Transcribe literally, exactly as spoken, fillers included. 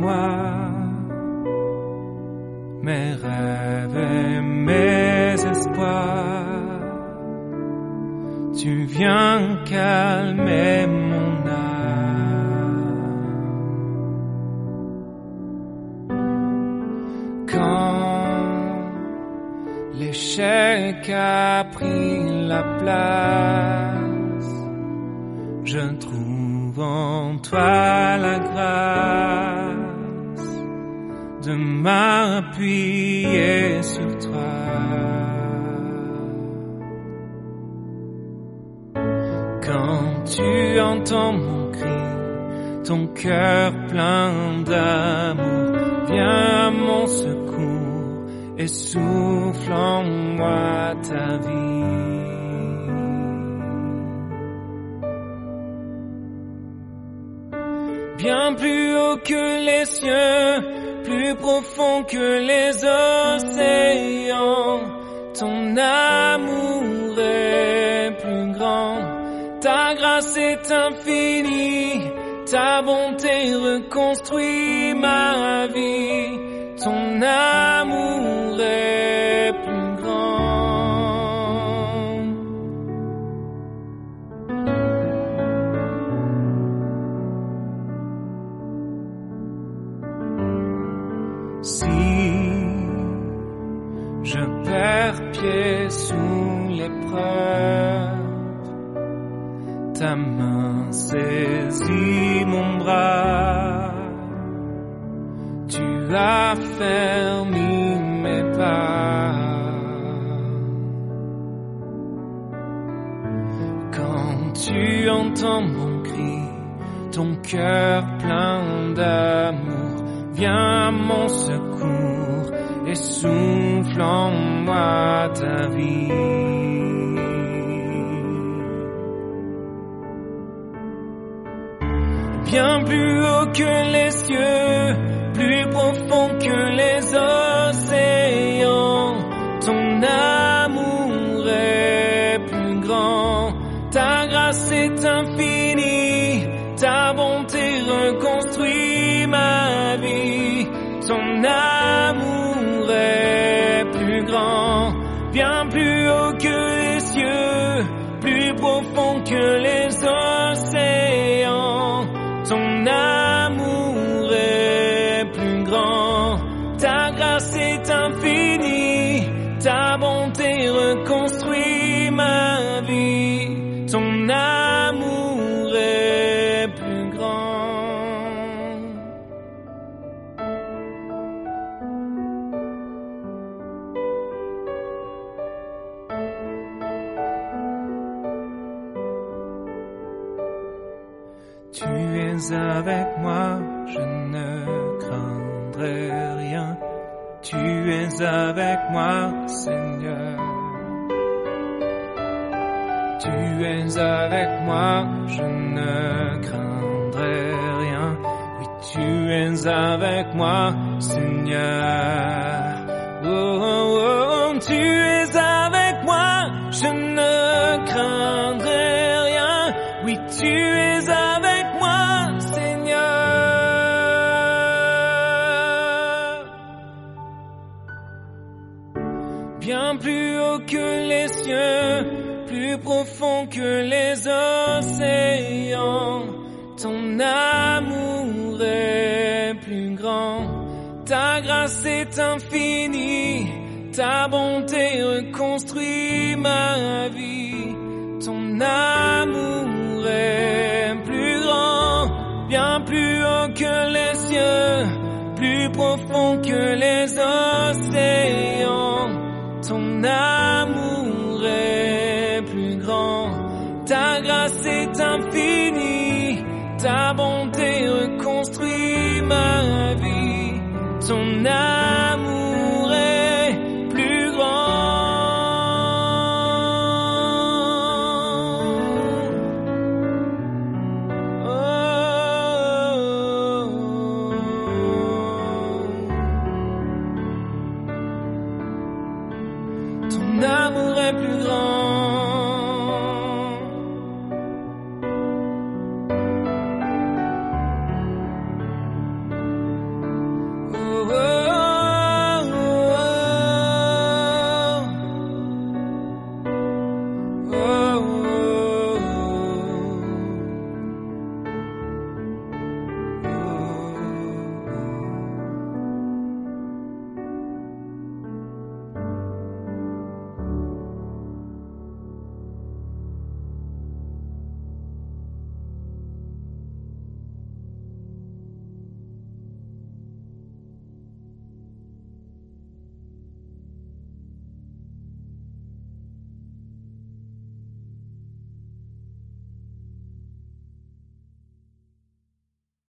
moi mes rêves et mes espoirs. Tu viens calmer mon âme. Quand l'échec a pris la place, je trouve en toi la grâce de m'appuyer sur toi. Quand tu entends mon cri, ton cœur plein d'amour, viens à mon secours et souffle en moi ta vie. Bien plus haut que les cieux, plus profond que les océans, ton amour est plus grand. Ta grâce est infinie, ta bonté reconstruit ma vie. Ton amour est plus grand. Si je perds pied sous l'épreuve, ta main saisit mon bras, tu as fermé mes pas. Quand tu entends mon cri, ton cœur plein d'amour, viens à mon secours et souffle en moi ta vie. Bien plus haut que les cieux, plus profond que les océans, ton amour est plus grand. Ta grâce est infinie, ta bonté reconstruit ma vie. Ton amour est plus grand, bien plus haut que les cieux, plus profond que les océans. Ton amour est plus grand, ta grâce est infinie, ta bonté reconstruit ma vie. Ton amour est plus grand. Tu es avec moi, je ne craindrai rien. Tu es avec moi, Seigneur. Tu es avec moi, je ne craindrai rien. Oui, tu es avec moi, Seigneur. Oh, oh, oh, tu es avec moi, je ne craindrai rien. Oui, tu es avec moi, Seigneur. Bien plus haut que les cieux, plus profond que les océans, ton amour est plus grand. Ta grâce est infinie, ta bonté reconstruit ma vie. Ton amour est plus grand, bien plus haut que les cieux, plus profond que les océans. Ton amour est plus grand, ta grâce est infinie, ta bonté reconstruit ma vie. Ton